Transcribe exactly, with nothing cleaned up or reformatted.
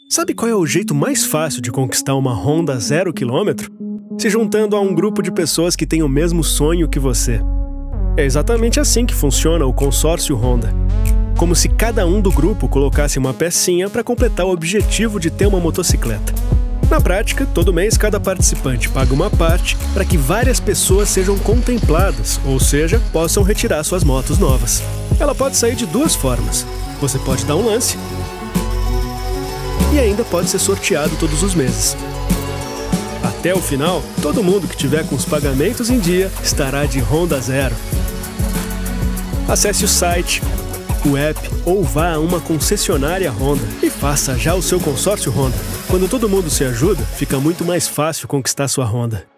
Sabe qual é o jeito mais fácil de conquistar uma Honda zero quilômetro? Se juntando a um grupo de pessoas que têm o mesmo sonho que você. É exatamente assim que funciona o consórcio Honda. Como se cada um do grupo colocasse uma pecinha para completar o objetivo de ter uma motocicleta. Na prática, todo mês cada participante paga uma parte para que várias pessoas sejam contempladas, ou seja, possam retirar suas motos novas. Ela pode sair de duas formas. Você pode dar um lance e ainda pode ser sorteado todos os meses. Até o final, todo mundo que tiver com os pagamentos em dia estará de Honda Zero. Acesse o site, o app ou vá a uma concessionária Honda e faça já o seu consórcio Honda. Quando todo mundo se ajuda, fica muito mais fácil conquistar sua Honda.